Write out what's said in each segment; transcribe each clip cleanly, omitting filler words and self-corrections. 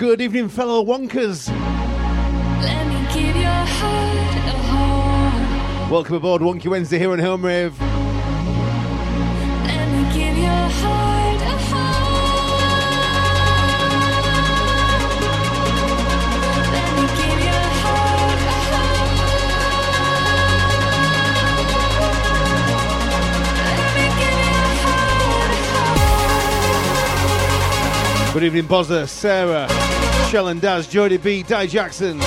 Good evening, fellow Wonkers. Let me give your heart a home. Welcome aboard Wonky Wednesday here on Home Rave. Let me give your heart a home. Let me give your heart a home. Let me give your heart a home. Good evening, Bozza, Sarah, Shell and Daz, Jody B, Di Jackson,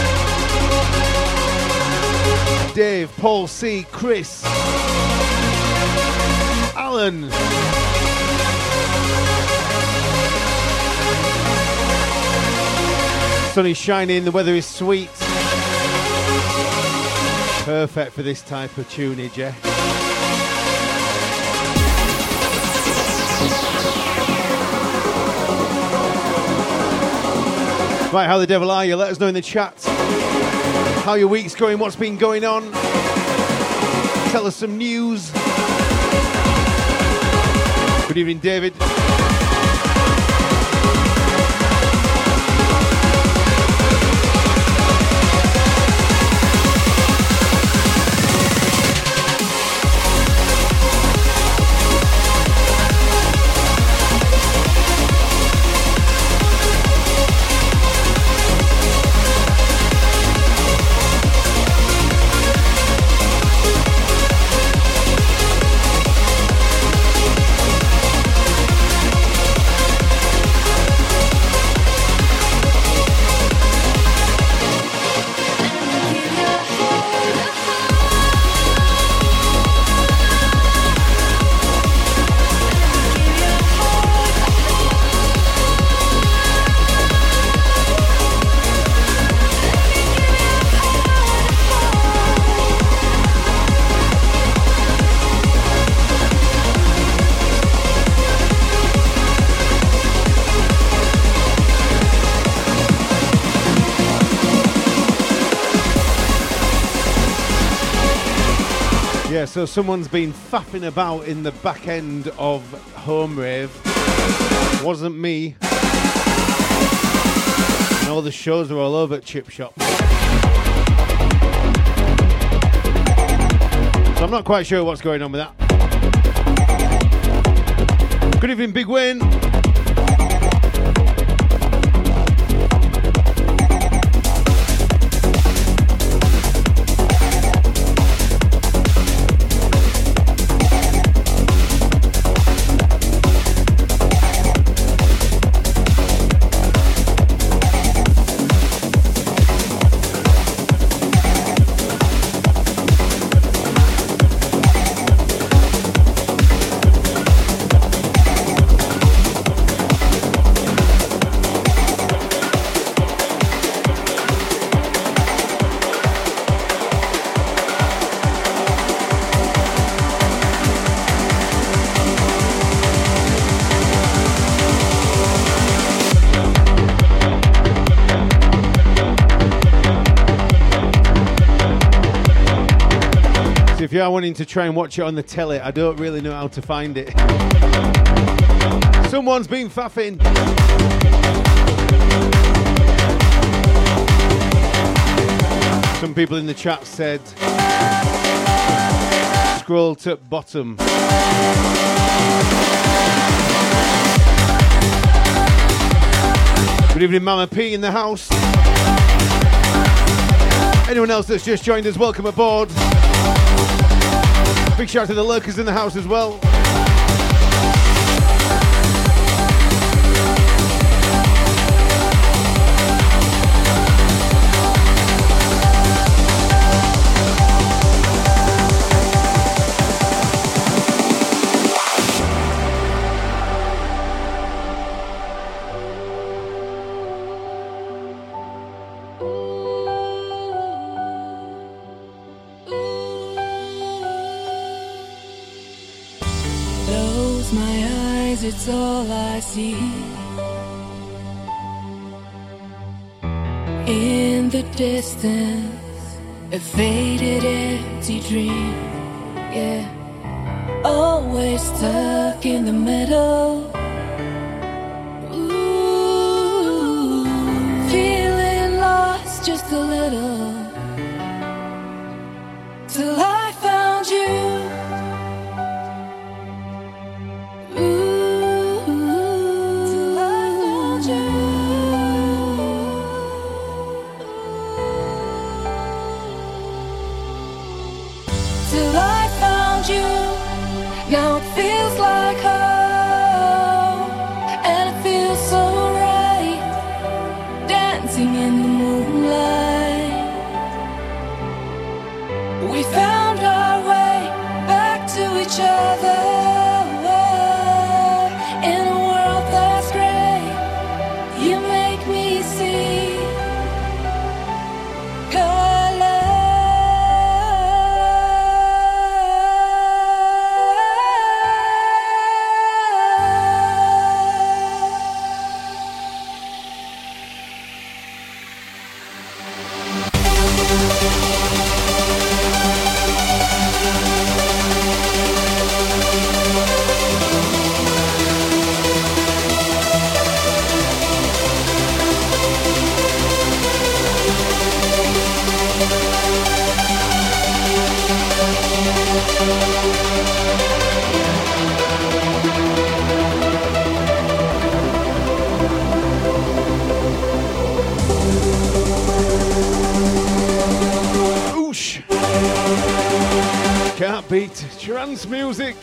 Dave, Paul C, Chris, Alan, sun is shining, the weather is sweet. Perfect for this type of tunage, yeah? Right, how the devil are you? Let us know in the chat how your week's going, what's been going on. Tell us some news. Good evening, David. So someone's been faffing about in the back end of Home Rave. Wasn't me. And all the shows are all over at Chip Shop. So I'm not quite sure what's going on with that. Good evening, Big Wayne. If you are wanting to try and watch it on the telly, I don't really know how to find it. Someone's been faffing. Some people in the chat said, scroll to bottom. Good evening, Mama P in the house. Anyone else that's just joined us, welcome aboard. Big shout out to the lurkers in the house as well. It's all I see. In the distance, a faded empty dream. Yeah, always stuck in the middle. Ooh, Now it feels like home, and it feels so right, dancing in the moonlight. We found our way back to each other in a world that's gray. You make me see color. Can't beat trance music.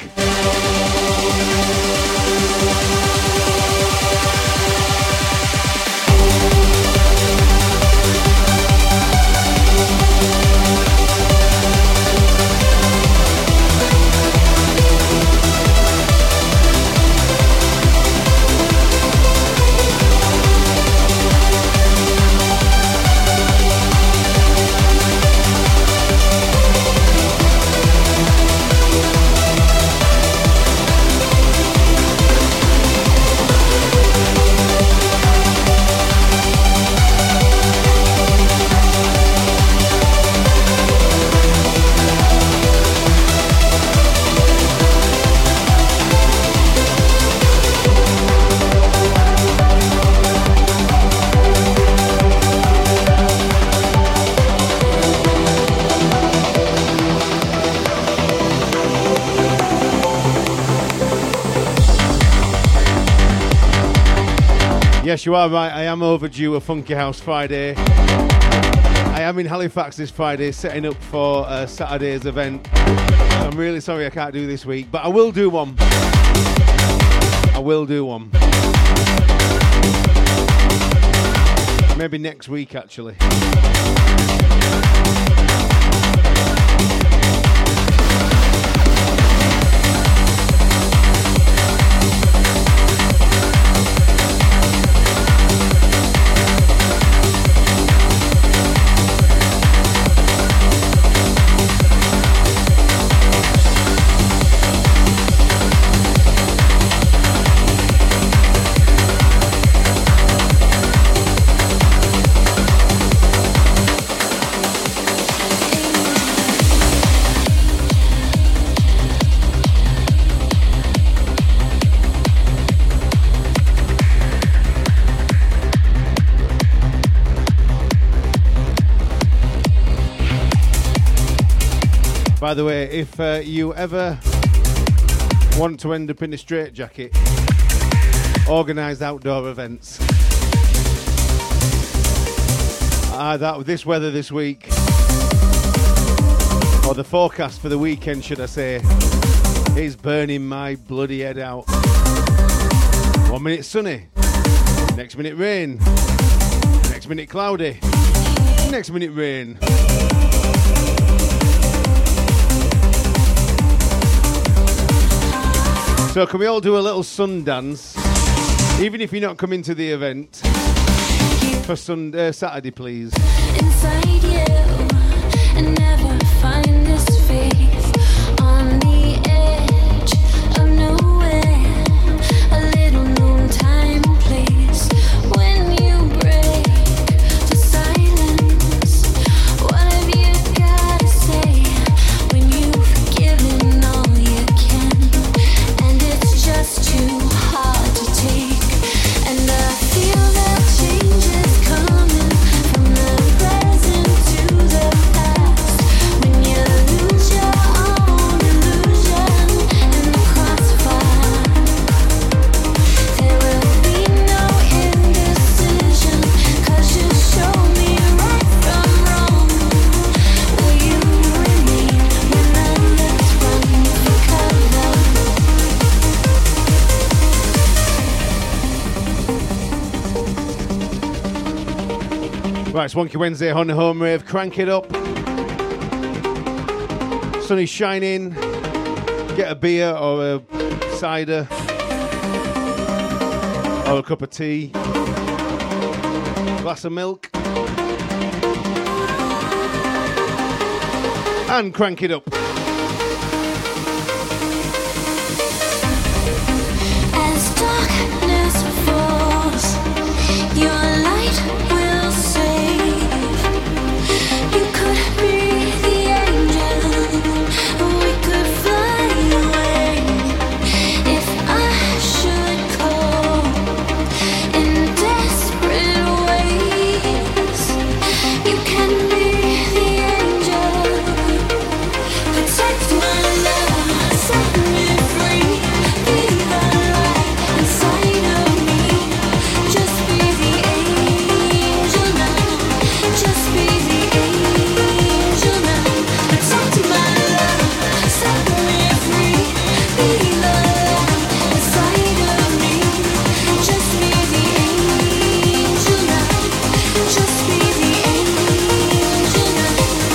Yes, you are right. I am overdue a Funky House Friday. I am in Halifax this Friday, setting up for Saturday's event. I'm really sorry I can't do this week, but I will do one. I will do one. Maybe next week, actually. By the way, if you ever want to end up in a straitjacket, organised outdoor events. This weather this week, or the forecast for the weekend, should I say, is burning my bloody head out. 1 minute sunny, next minute rain, next minute cloudy, next minute rain. So can we all do a little sun dance, even if you're not coming to the event, for Saturday, please? Inside you, and never find this faith on the edge of nowhere. A little known time and place when you break to silence. What have you got to say when you've given all you can? And it's just too hard to take. And I feel that change is coming from the present to the past. When you Right, Swanky Wednesday on the home rave. Crank it up. Sun is shining. Get a beer or a cider or a cup of tea. Glass of milk. And crank it up. As darkness falls, your light will save. You could be the angel, we could fly away. If I should call in desperate ways, you can be the angel. Protect my love, set me free. Be the light inside of me. Just be the angel now. Just be the angel now. Protect my love, set me free. Be the light inside of me. Just be the angel now. Just be the angel now.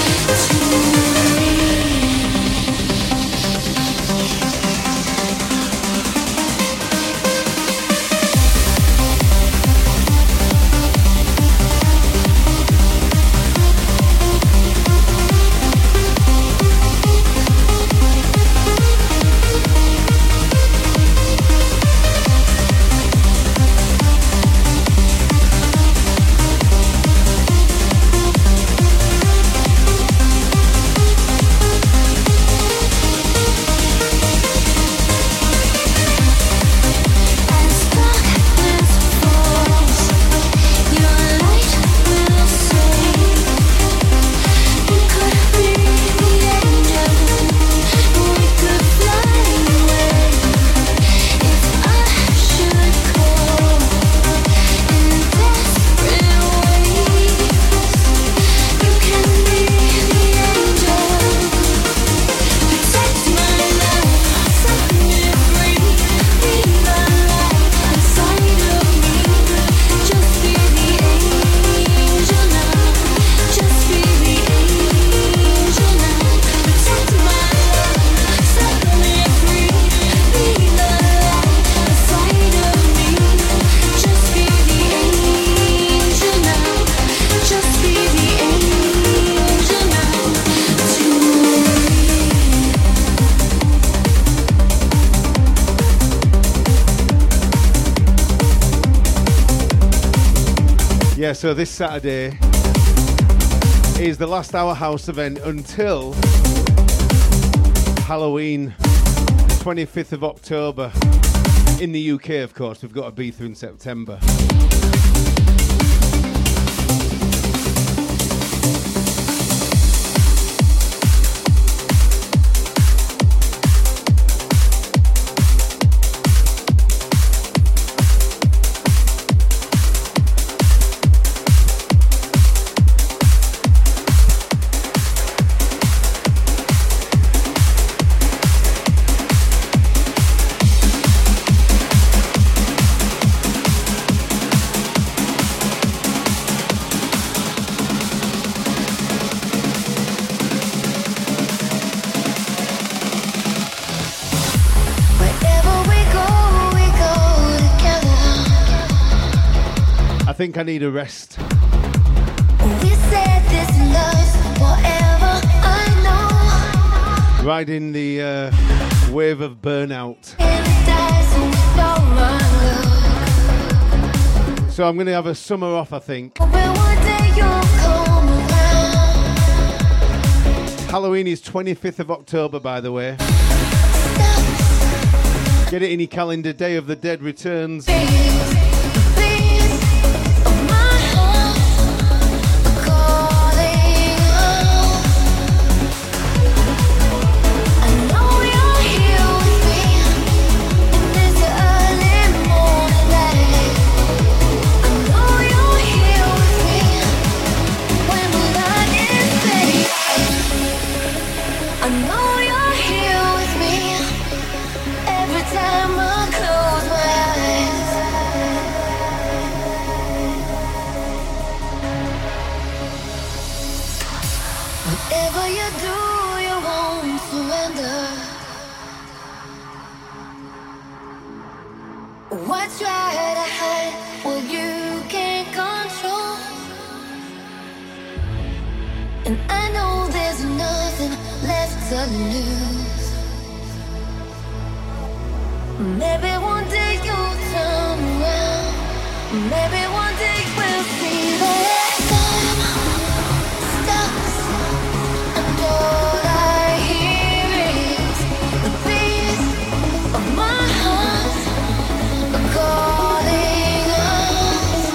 As darkness falls, your light will save. You could be the angel, we could fly away. If I should call in desperate ways, you can be the angel. Protect my love, set me free. Be the light inside of me. Just be the angel now. Just be the angel now. Protect my love, set me free. Be the light inside of me. Just be the angel now. Just be the angel now. Yeah, so this Saturday is the last Our House event until Halloween, 25th of October. In the UK, of course, we've got Ibiza in September. Wherever we go together. I think I need a rest. We said this love's forever. I know Riding the wave of burnout. it dies without my love. So I'm going to have a summer off, I think. Hoping one day you'll come around. Halloween is 25th of October, by the way. Get it in your calendar. Day of the Dead returns. Please, oh my heart calling out. I know you're here with me in this early morning light. I know you're here with me when the light is fading. I know you're here with me every time I close my eyes. Why try to hide what you can't control? And I know there's nothing left to lose. Maybe one day you'll turn around. Maybe one day we'll see that time stops, and all I hear is the beat of my heart calling us.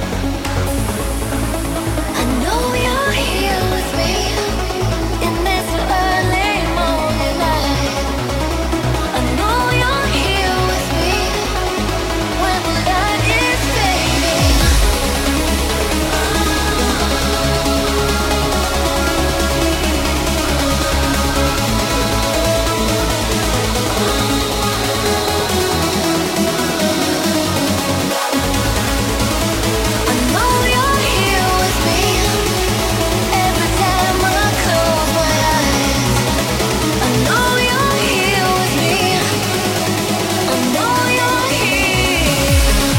I know you're here with me in this early morning light. I know you're here with me when the light is fading. I know you're here with me every time I close my eyes. I know you're here with me. I know you're here.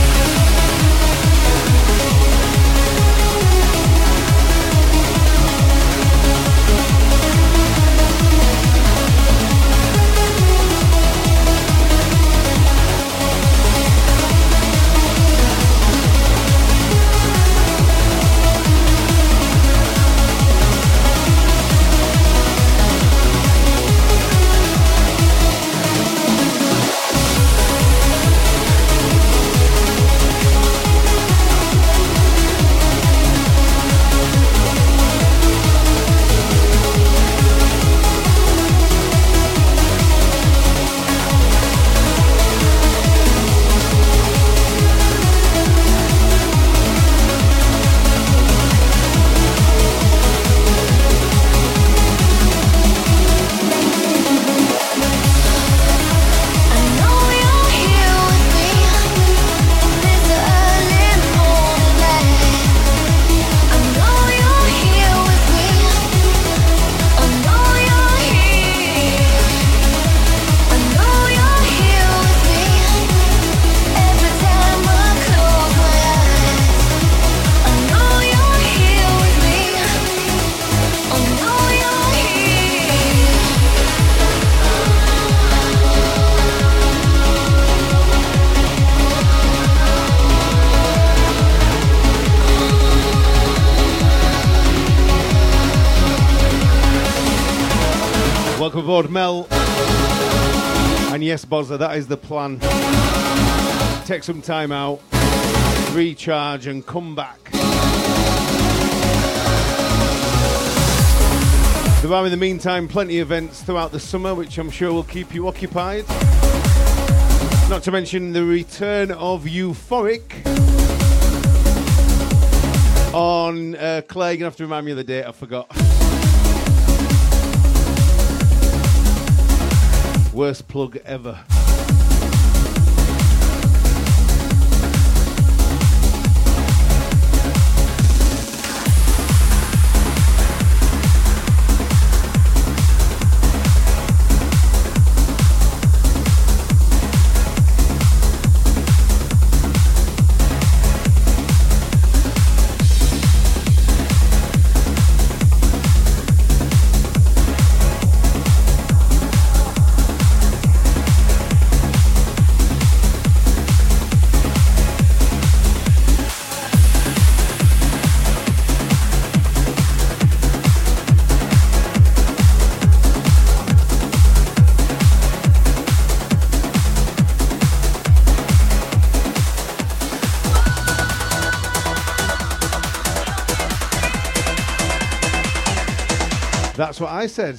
I know you're here with me this early morning light. I know you're here with me. I know you're here. I know you're here with me every time I close my eyes. I know you're here with me. I know you're here. Welcome aboard, Mel. And yes, Bozza, that is the plan. Take some time out, recharge, and come back. There are, in the meantime, plenty of events throughout the summer, which I'm sure will keep you occupied. Not to mention the return of Euphoric on Claire. You're going to have to remind me of the date, I forgot. Worst plug ever. That's what I said.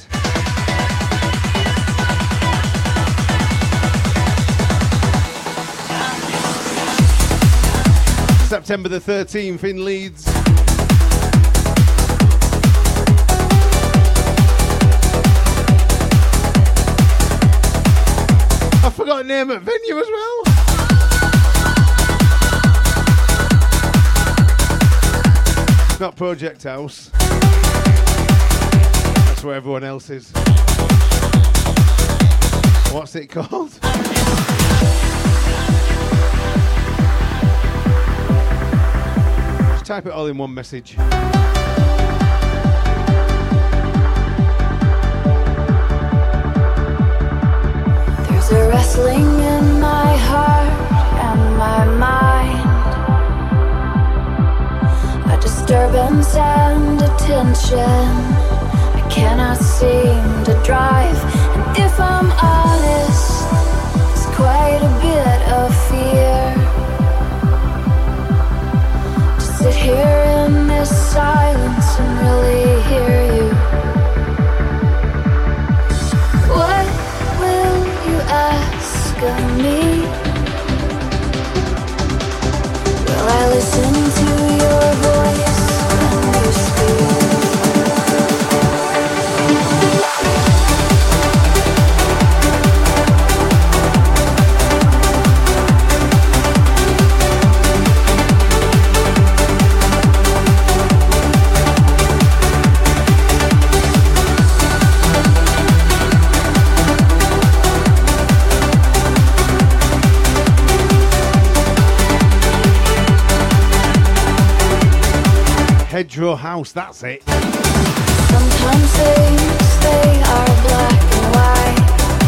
September the 13th in Leeds. I forgot the name of venue as well. It's not Project House. That's where everyone else is. What's it called? Type it all in one message. There's a wrestling in my heart and my mind, a disturbance and attention I cannot seem to drive. And if I'm honest, it's quite a bit of fear to sit here in this silence and really hear you. What will you ask of me? Will I listen to your voice when you speak? Hedgerow House, that's it. Sometimes things, they are black and white.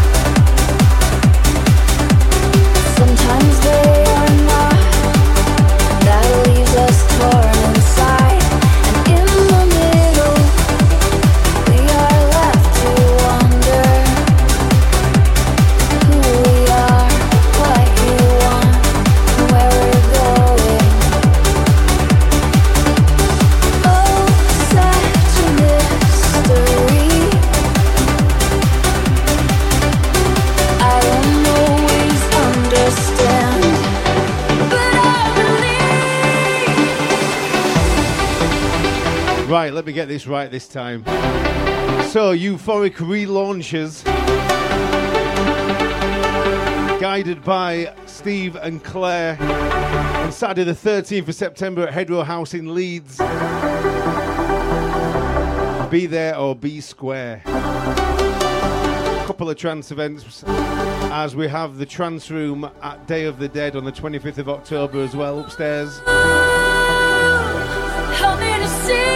Sometimes they are not. That leaves us torn inside. And in the middle, we are left to wonder who we are, what you want, and where we're going. Right, let me get this right this time. So, Euphoric relaunches, guided by Steve and Claire, on Saturday the 13th of September at Hedgerow House in Leeds. Be there or be square. Couple of trance events, as we have the trance room at Day of the Dead on the 25th of October as well, upstairs. Help me to see.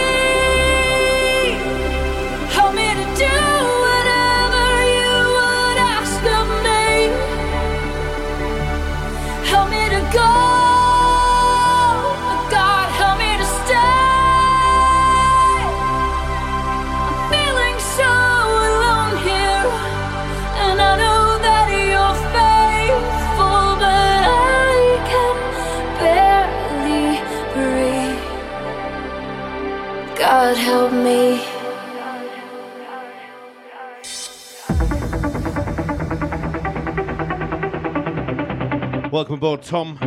Help me to do whatever you would ask of me. Help me to go. God, help me to stay. I'm feeling so alone here, and I know that you're faithful, but I can barely breathe. God, help me. Welcome aboard, Tom.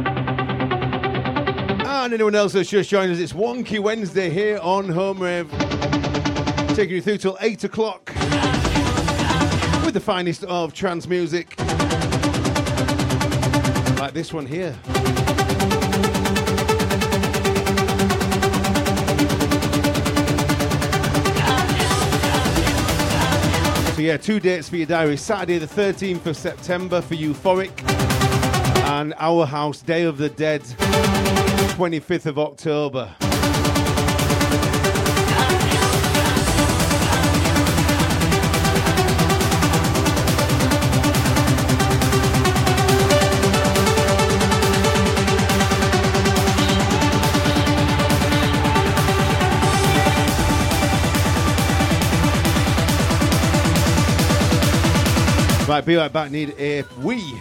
And anyone else that's just joined us, it's Wonky Wednesday here on Home Rave. Taking you through till 8 o'clock with the finest of trance music. Like this one here. So yeah, 2 dates for your diary. Saturday the 13th of September for Euphoric. And Our House, Day of the Dead, 25th of October. Right, be right back. Need a wee.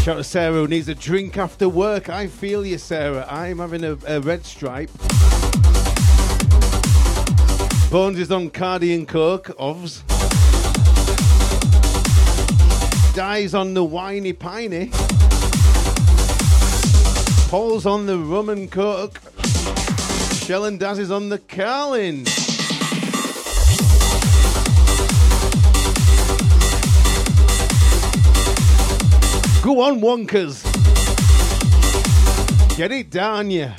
Shout out to Sarah who needs a drink after work. I feel you, Sarah. I'm having a red stripe. Bones is on Cardi and Coke, ovs. Dies on the Whiny Piney. Paul's on the Rum and Coke. Shell and Daz is on the Carlin. Go on, Wonkers. Get it down, yeah.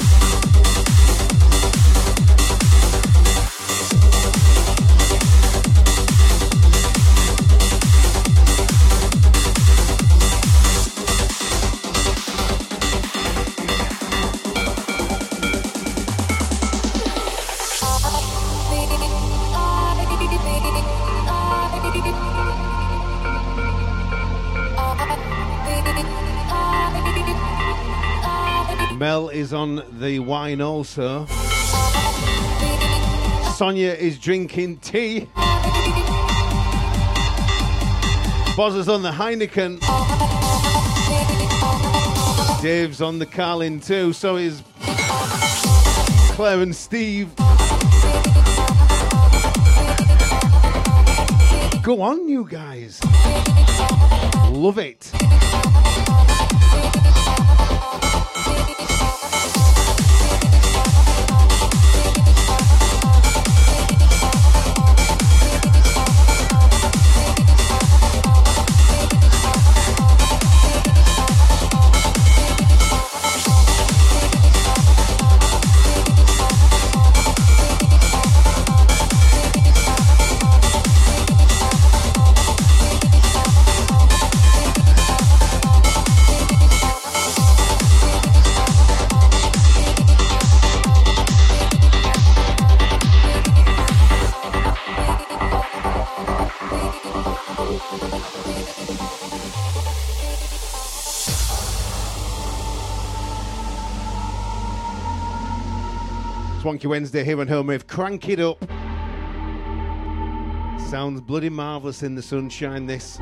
Mel is on the wine also. Sonia is drinking tea. Boz is on the Heineken. Dave's on the Carlin too. So is Claire and Steve. Go on, you guys. Love it. Swanky Wednesday here on Home Rave. Crank it up. Sounds bloody marvellous in the sunshine, this.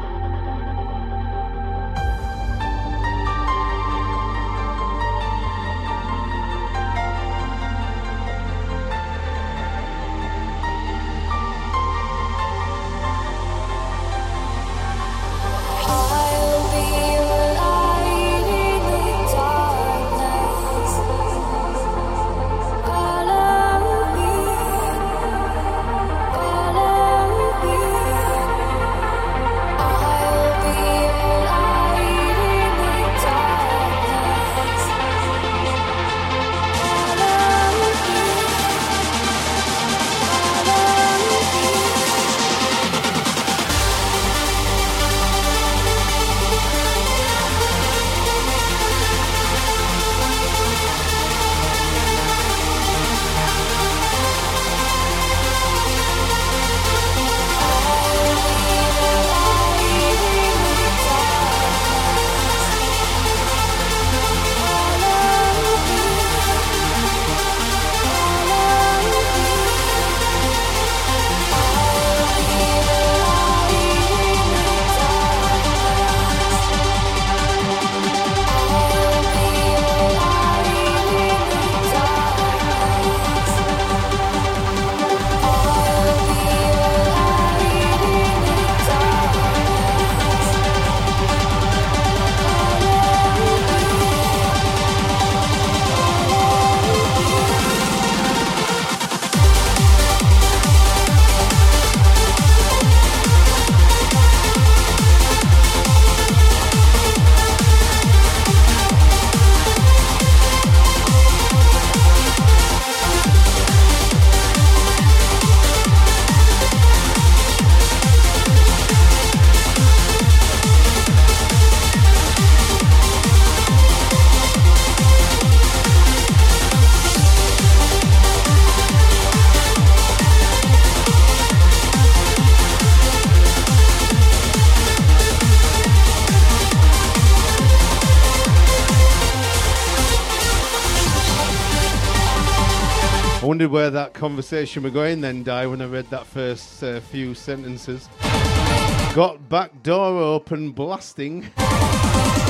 I wondered where that conversation were going then, Di, when I read that first few sentences. Got back door open, blasting.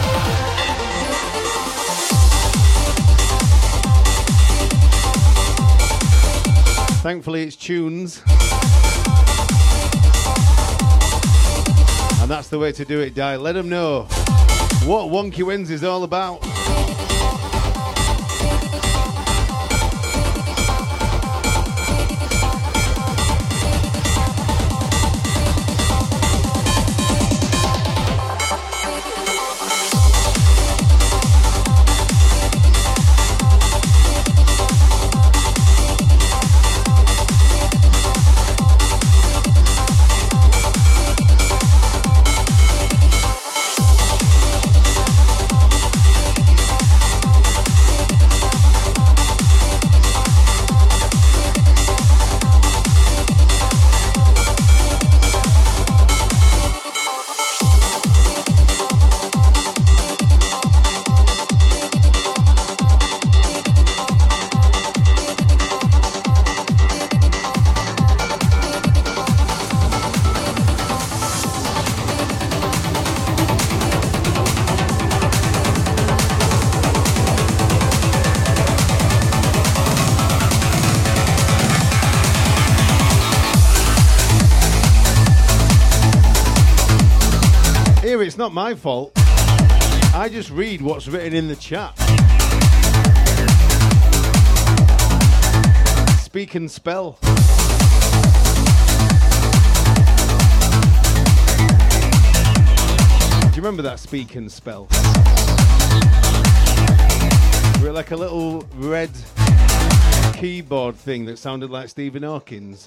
Thankfully, it's tunes. And that's the way to do it, Di. Let them know what Wonky Wednesday is all about. It's not my fault. I just read what's written in the chat. Speak and spell. Do you remember that speak and spell? We're like a little red keyboard thing that sounded like Stephen Hawking's.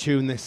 tune, this.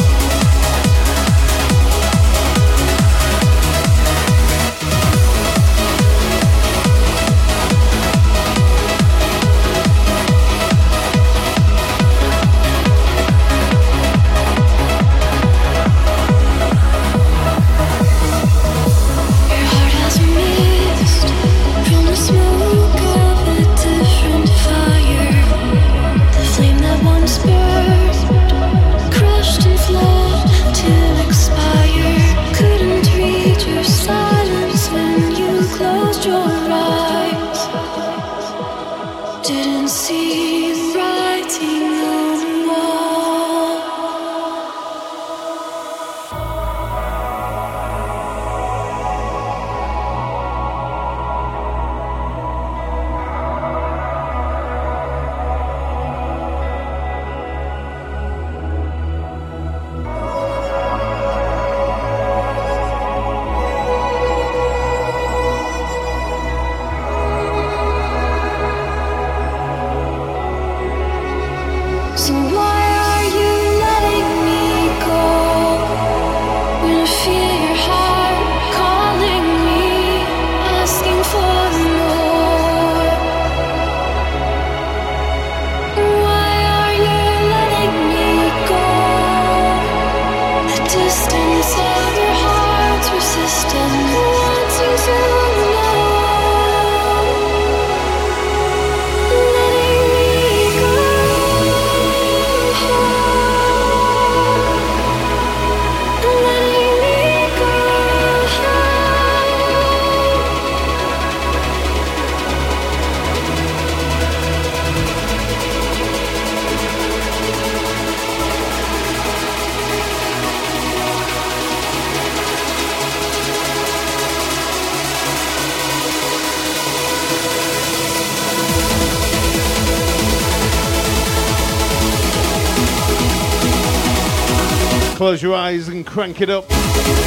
Close your eyes and crank it up.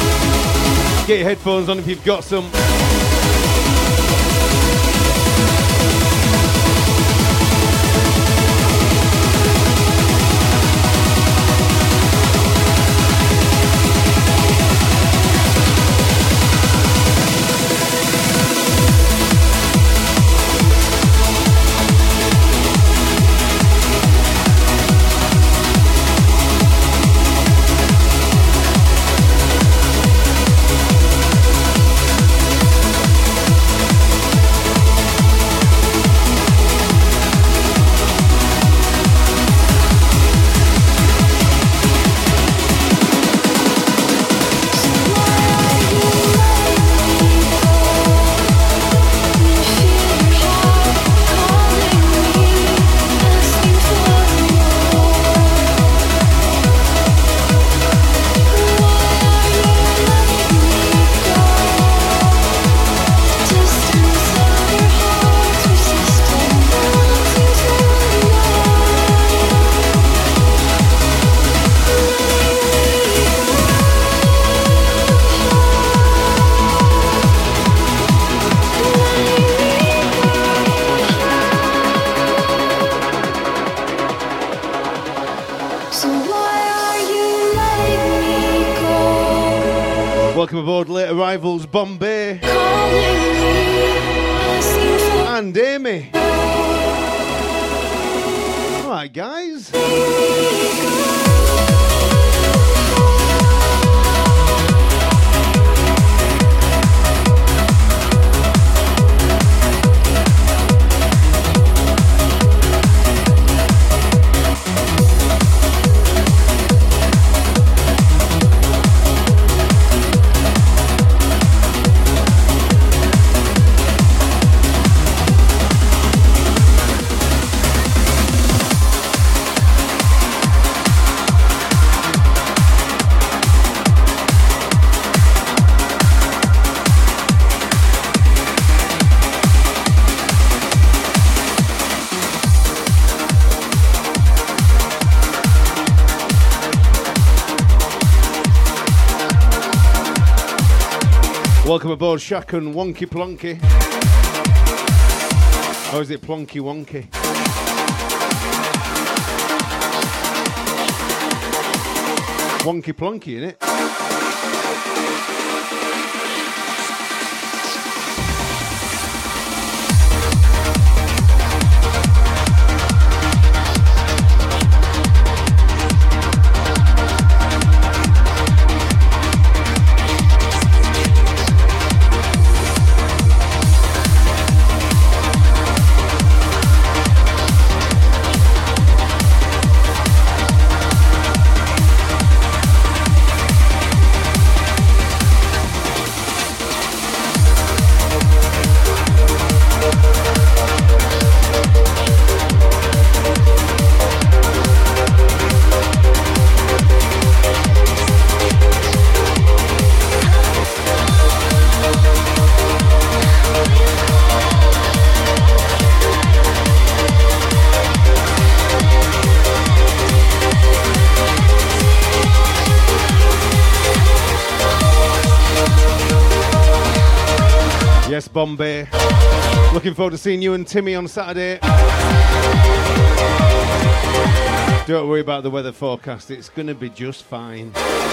Get your headphones on if you've got some. Welcome aboard, late arrivals, Bombay and Amy. All right, guys. Welcome aboard, Shaq and Wonky Plonky. Or is it Plonky Wonky? Wonky plonky, innit? Bombay. Looking forward to seeing you and Timmy on Saturday. Don't worry about the weather forecast, it's going to be just fine.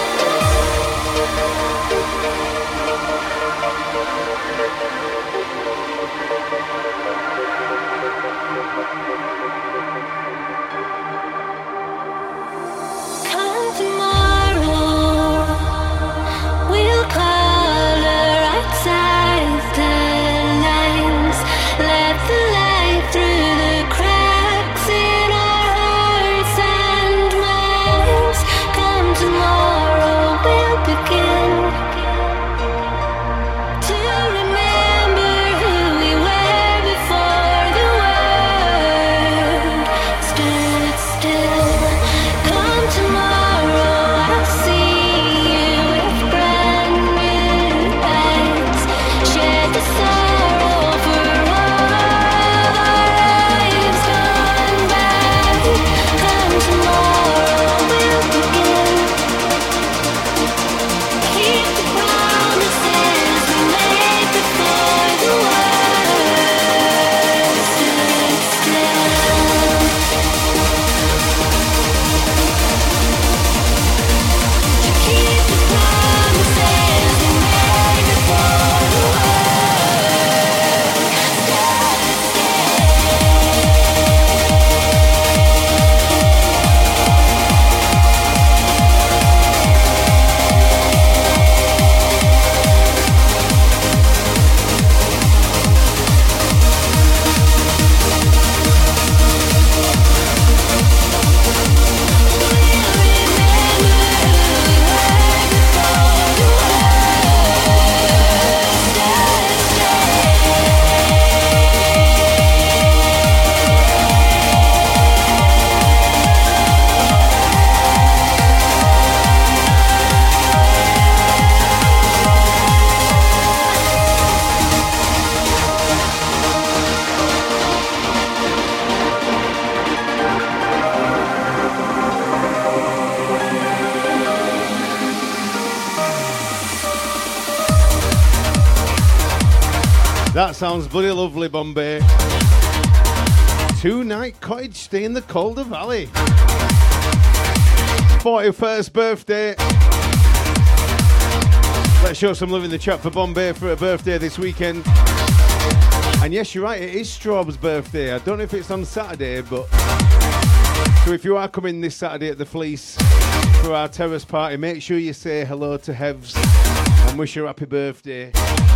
That sounds bloody lovely, Bombay. 2-night cottage stay in the Calder Valley. 41st birthday. Let's show some love in the chat for Bombay for her birthday this weekend. And yes, you're right, it is Straub's birthday. I don't know if it's on Saturday, but... So if you are coming this Saturday at the Fleece for our terrace party, make sure you say hello to Hevs and wish her happy birthday.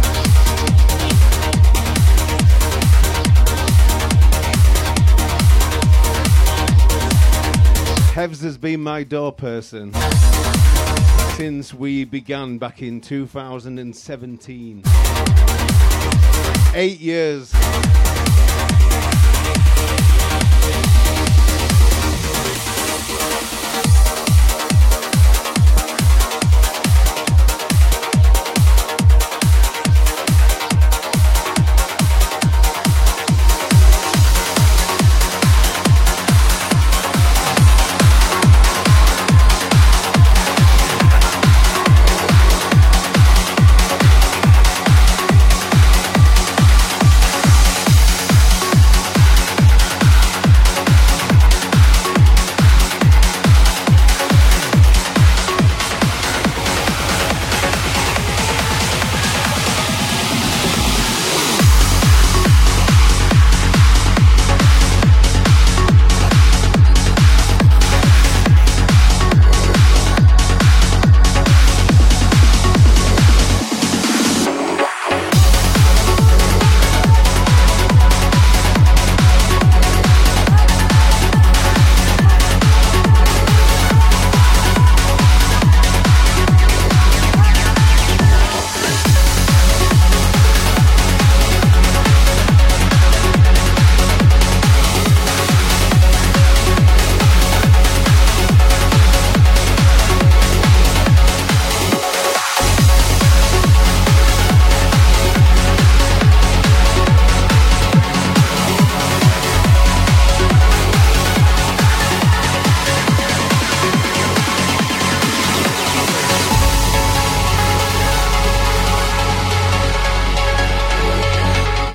Hevs has been my door person since we began back in 2017. 8 years.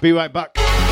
Be right back.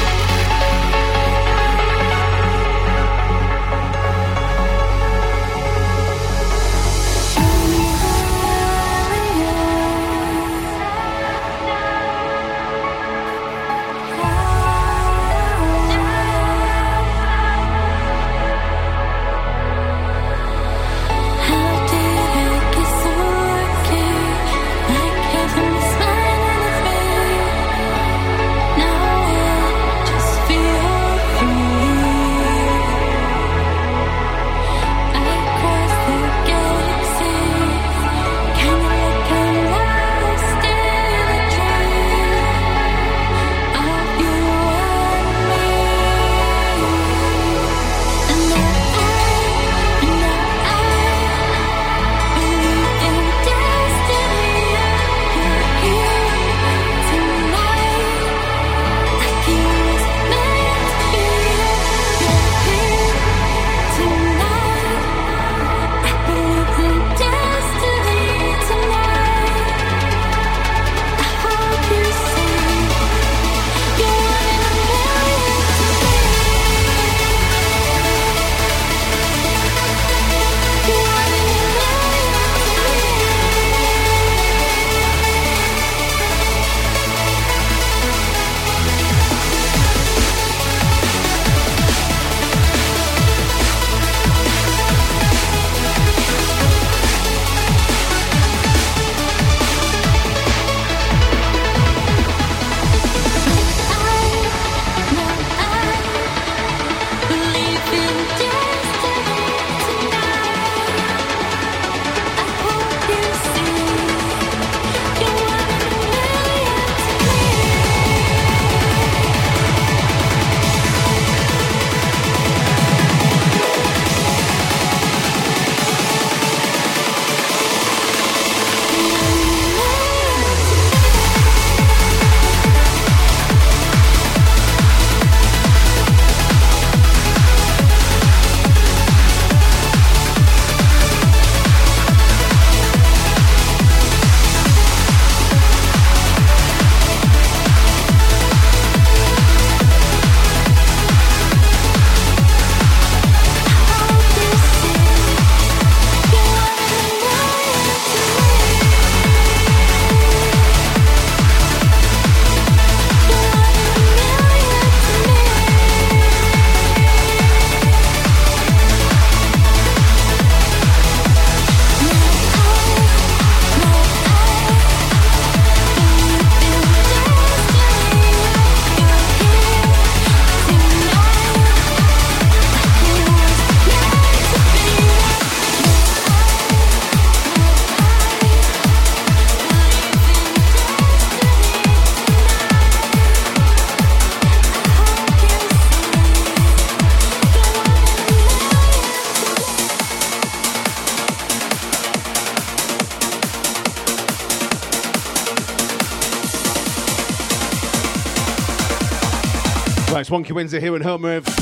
Right, Swanky Wednesday here in Home Rave.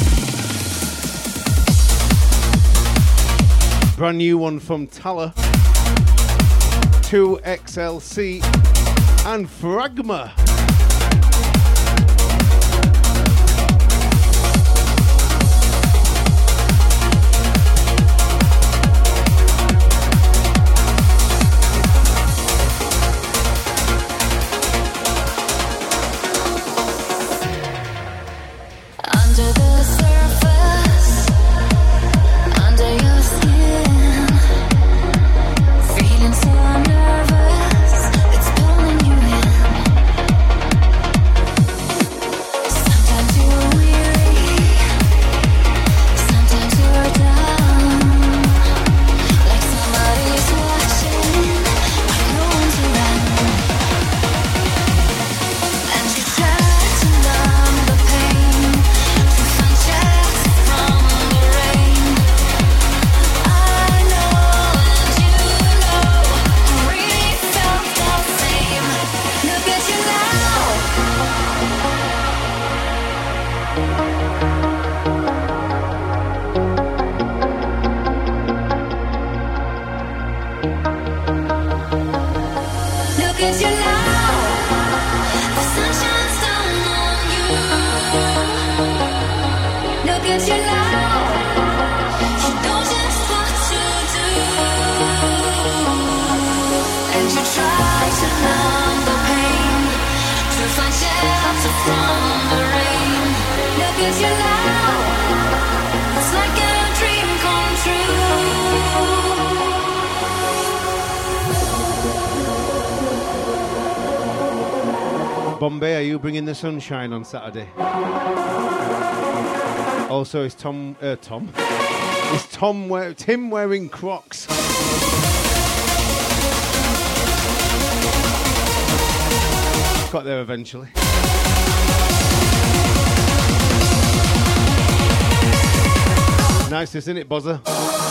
Brand new one from Tala, 2XLC and Fragma. Look at you now, the sun shines down on you. Bombay, are you bringing the sunshine on Saturday? Also, is Tim wearing Crocs? Got there eventually. Nice, isn't it, Bozza?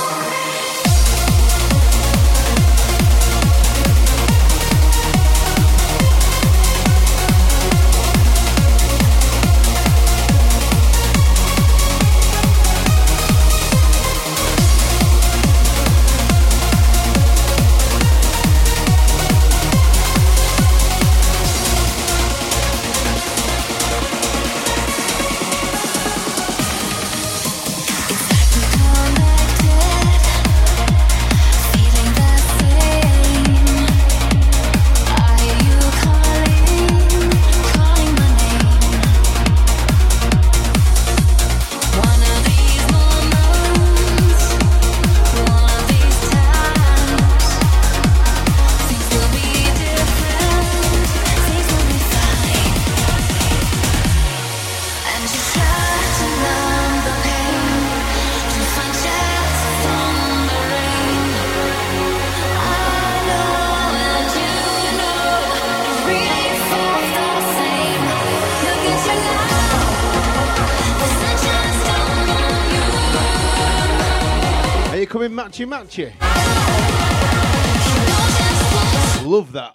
Matchy. Love that.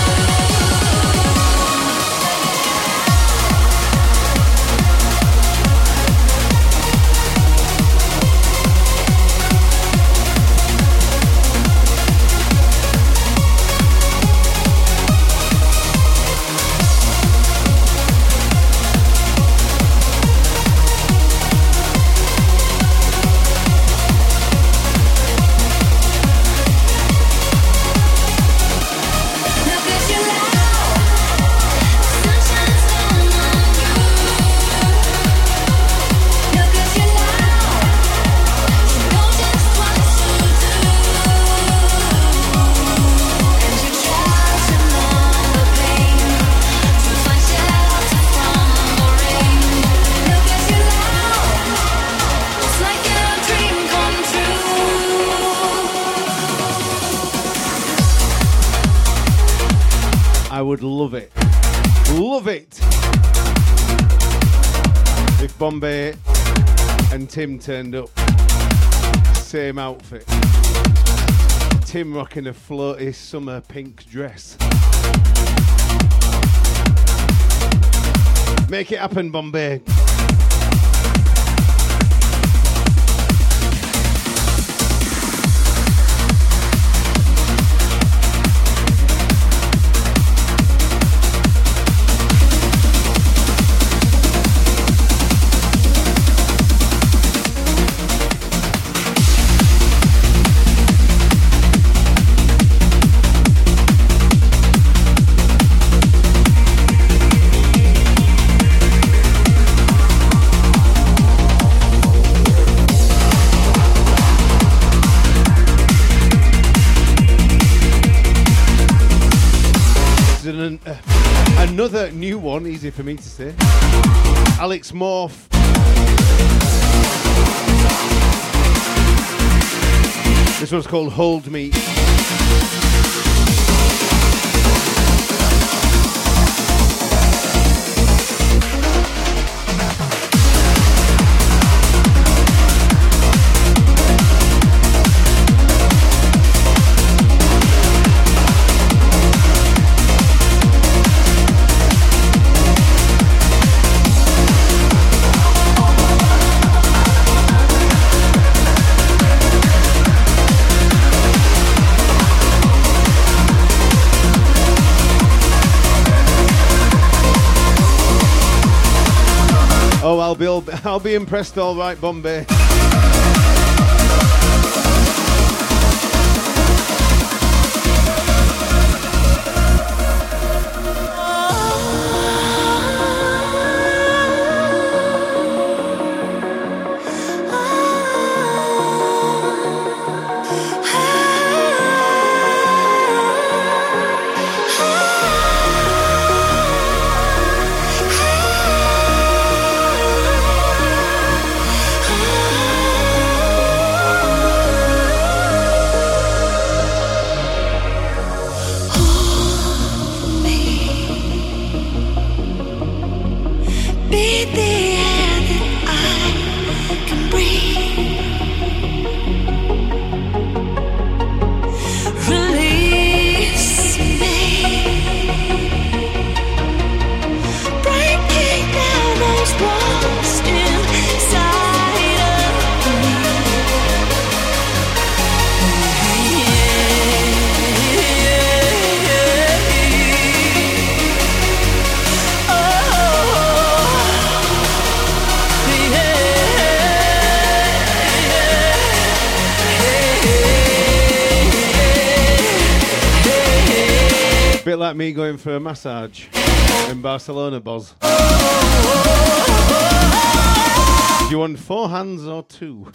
Would love it if Bombay and Tim turned up, same outfit, Tim rocking a floaty summer pink dress. Make it happen, Bombay. Another new one, easy for me to say. Alex Morph. This one's called Hold Me. Oh, I'll be impressed, all right, Bombay. Bit like me going for a massage in Barcelona, Boz. Do you want 4 hands or 2?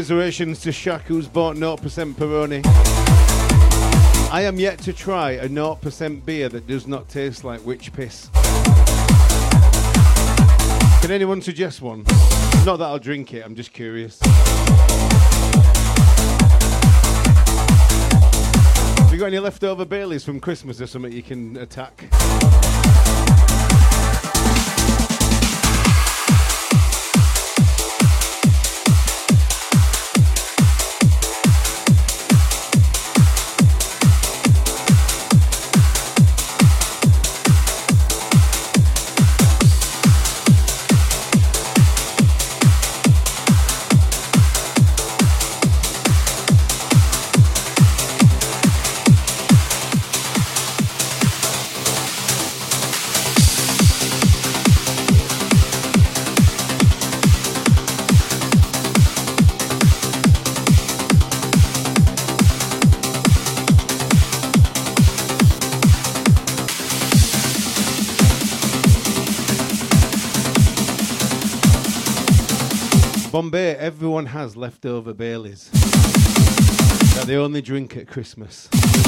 commiserations to Shaq, who's bought 0% Peroni. I am yet to try a 0% beer that does not taste like witch piss. Can anyone suggest one? Not that I'll drink it, I'm just curious. Have you got any leftover Baileys from Christmas or something you can attack? Bombay, everyone has leftover Baileys that they only drink at Christmas.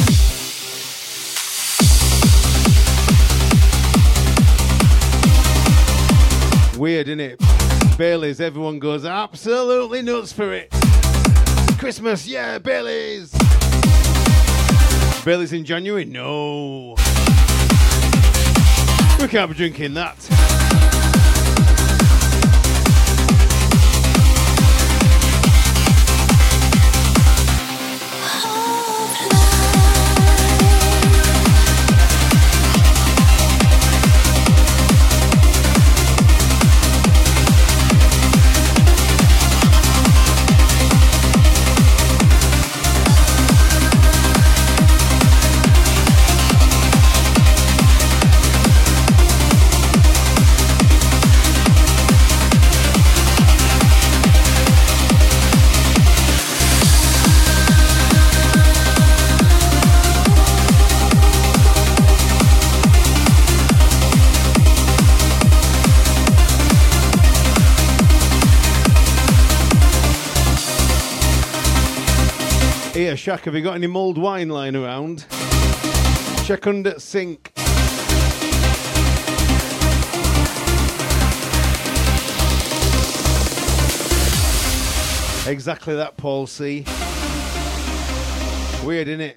Weird, innit? Baileys, everyone goes absolutely nuts for it. Christmas, yeah, Baileys. Baileys in January? No. We can't be drinking that. Here, Shaq, have you got any mulled wine lying around? Check under sink. Exactly that, Paul C. Weird, innit?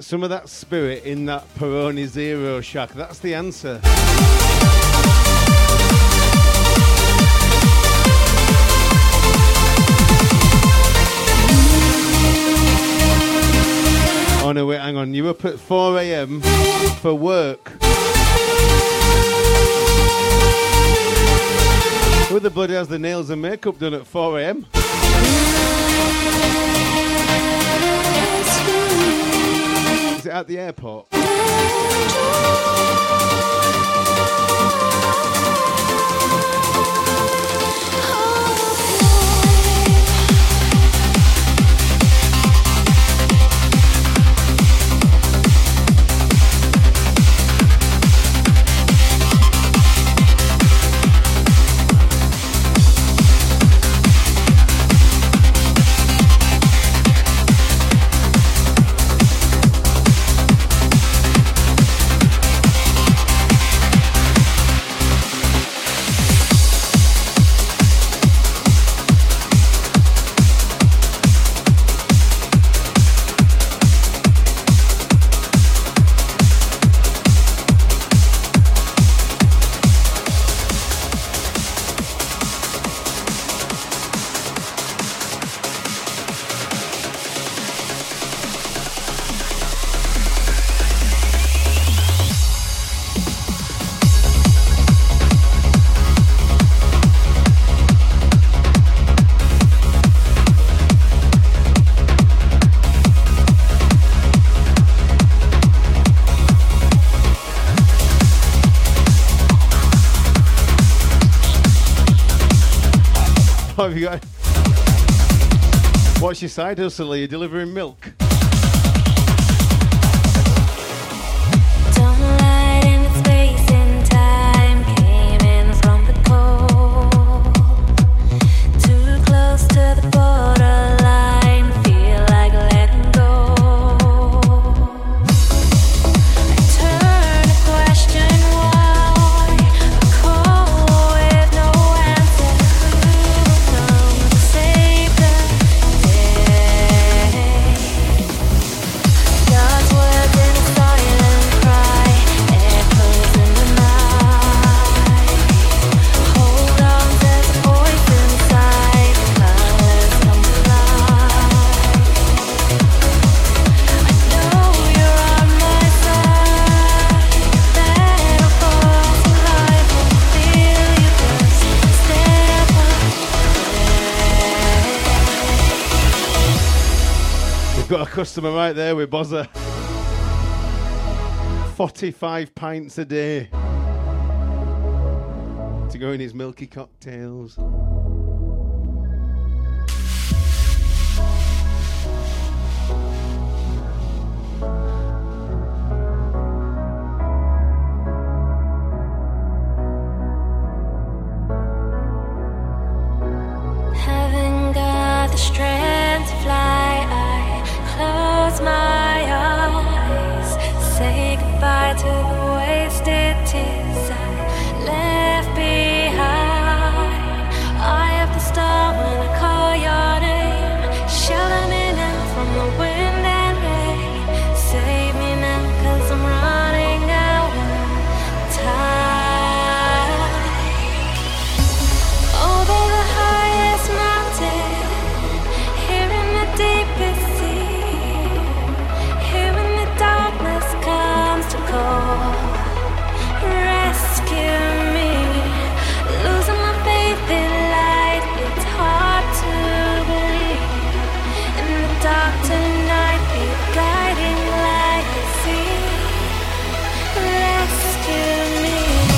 some of that spirit in that Peroni Zero Shack. That's the answer. Oh no, wait, hang on. You were up at 4 a.m. for work. Who the bloody has the nails and makeup done at 4 a.m.? Is it at the airport? What have you got? What's your side hustle? Are you delivering milk? Got a customer right there with Bozza. 45 pints a day to go in his milky cocktails. Haven't got the strength to fly. Close my eyes, say goodbye to the wasted tears I left behind. I have to stop when I call your name. Shelter me now from the wind and rain. Save me now, 'cause I'm running out of time. Over the highest mountain, here in the deepest call, rescue me, losing my faith in light, it's hard to believe, in the dark tonight, be a guiding light, see, rescue me.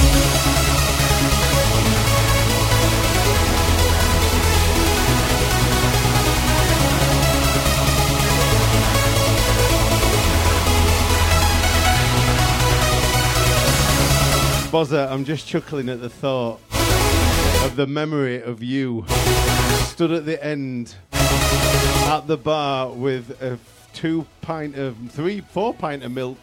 Bozza, I'm just chuckling at the thought of the memory of you stood at the end at the bar with a 4 pint of milk,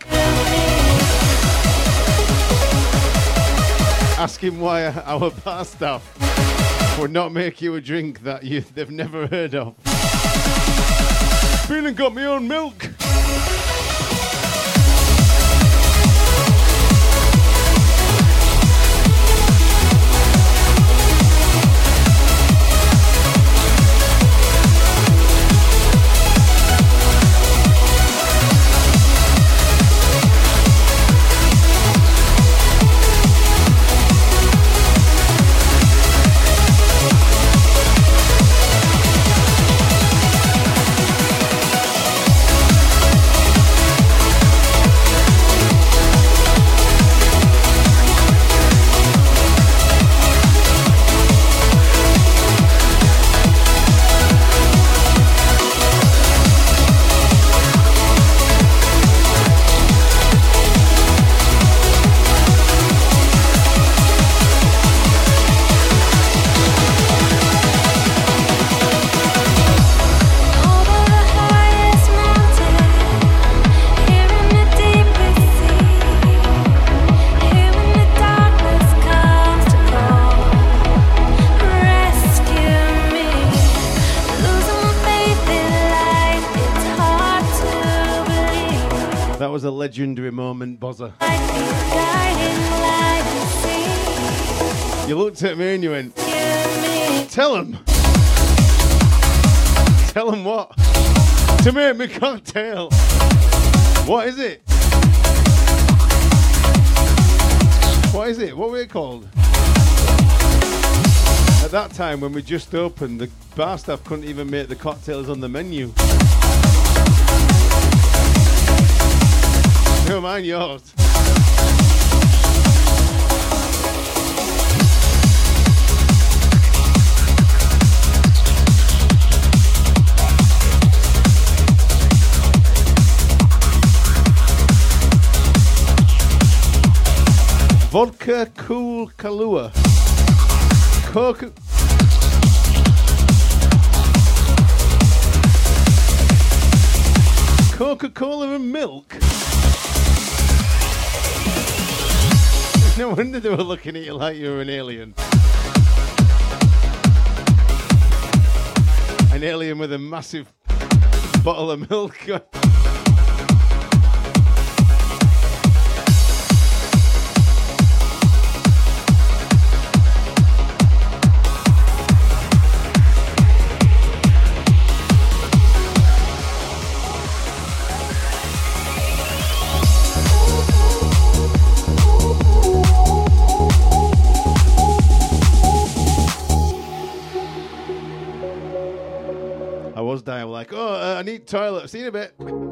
asking why our bar staff would not make you a drink that they've never heard of. Been and got me own milk. legendary moment, Bozza. You looked at me and you went, tell him. Tell him what? To make me cocktail. What is it? What is it? What were it called? At that time when we just opened, the bar staff couldn't even make the cocktails on the menu. No, mine, yours. Vodka Cool Kahlua. Coca-Cola and milk. No wonder they were looking at you like you were an alien. An alien with a massive bottle of milk. I was like, I need toilet. See you in a bit.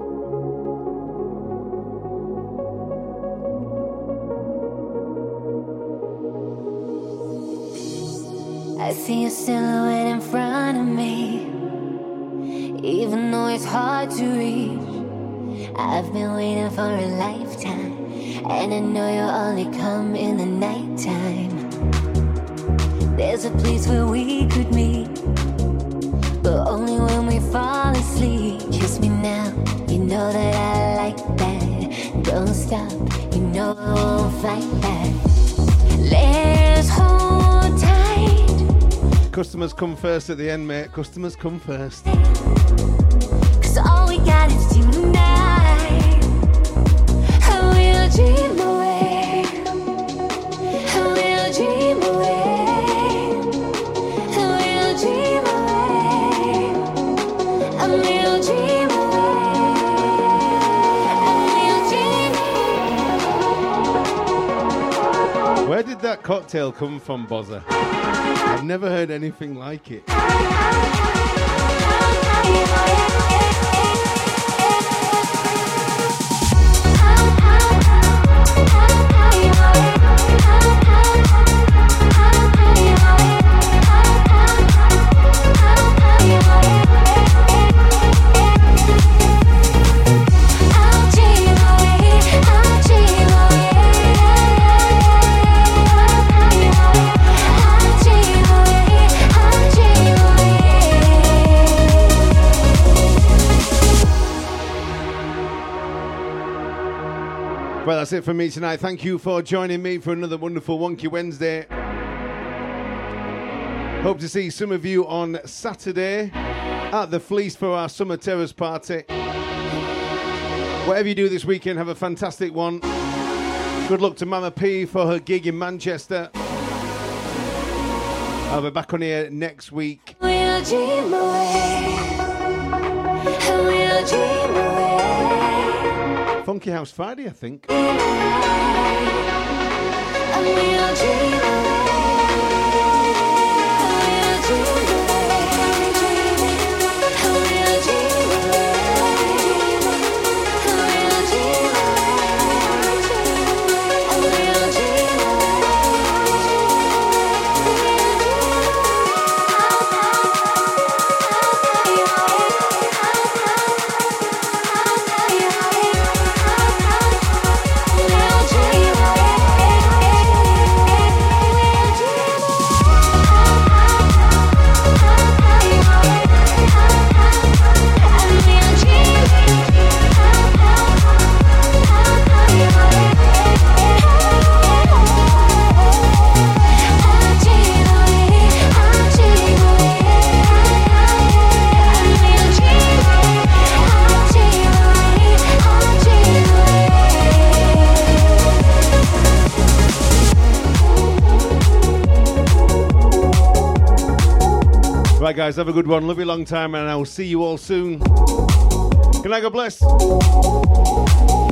I see a silhouette in front of me, even though it's hard to reach. I've been waiting for a lifetime, and I know you'll only come in the nighttime. There's a place where we could meet, but only when we fall asleep. Kiss me now, you know that I like that. Don't stop, you know I won't fight back. Let's hold tight. Customers come first at the end, mate. Customers come first. 'Cause all we got is you tonight. I will dream away. I will dream away. I will dream away. I will dream away. I will dream. Where did that cocktail come from, Bozza? I've never heard anything like it. Well, that's it for me tonight. Thank you for joining me for another wonderful Wonky Wednesday. Hope to see some of you on Saturday at the Fleece for our Summer Terrace party. Whatever you do this weekend, have a fantastic one. Good luck to Mama P for her gig in Manchester. I'll be back on here next week. We'll dream away. We'll dream away. Funky House Friday, I think. I will dream away. I will dream Right, guys, have a good one. Love you long time, and I will see you all soon. Good night, God bless.